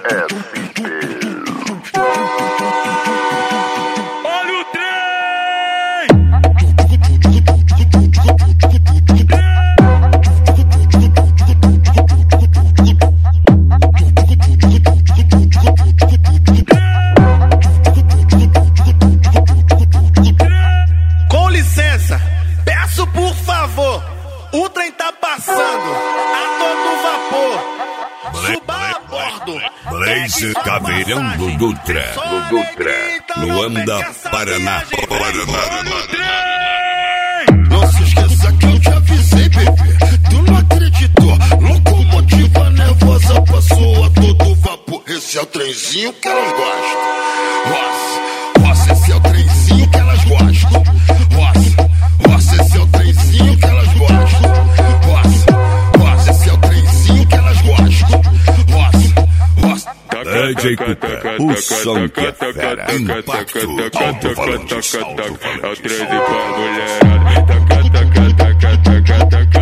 Olha o trem! Com licença, peço por favor, o trem tá passando a todo vapor. Suba a bordo. Blaze Caveirão do Dutra. Luanda, Paraná. Não se esqueça que eu te avisei, bebê. Tu não acreditou. Locomotiva nervosa passou a todo vapor. Esse é o trenzinho que elas gostam. Nossa, esse é o trenzinho que elas gostam. Nossa, esse é o trenzinho que elas gostam. Nossa, esse é o trenzinho que elas gostam. Nossa. DJ Cuca, o som que é fera. Impacto, alto-falante, É o 13 pra mulherada. Taca, taca, taca, taca, taca.